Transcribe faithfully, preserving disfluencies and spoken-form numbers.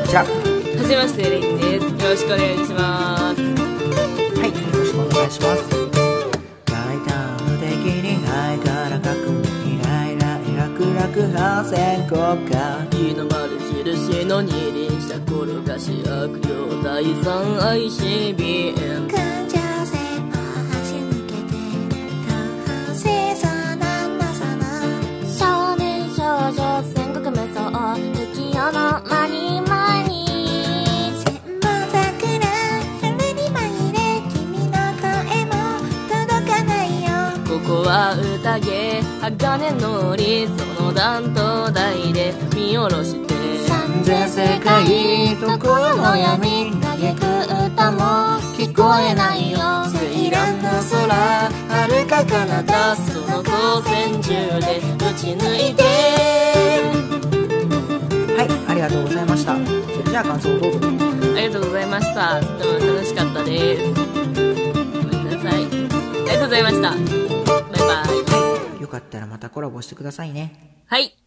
ちら。 はじめまして、レインです。よろしくお願いします。 はい、よろしくお願いします。大胆不敵にハイから革命イライライラクラク反戦国家日の丸印の二輪車転がし悪霊第三 アイシービーエム環状線を走り抜けて反省さなんださな少年少女戦国無双敵よのマニマニ千本桜春に紛れ君の声も届かないよここは宴鋼のりその段と台で見下ろして三千世界どこの闇嘆く歌も聞こえないよセイランの空遥か彼方その光線銃で撃ち抜いて。 はい、ありがとうございました。それじゃあ感想をどうぞ。 ありがとうございました。とても楽しかったです。ごめんなさい。ありがとうございました。バイバイ。 よかったらまたコラボしてくださいね。 はい。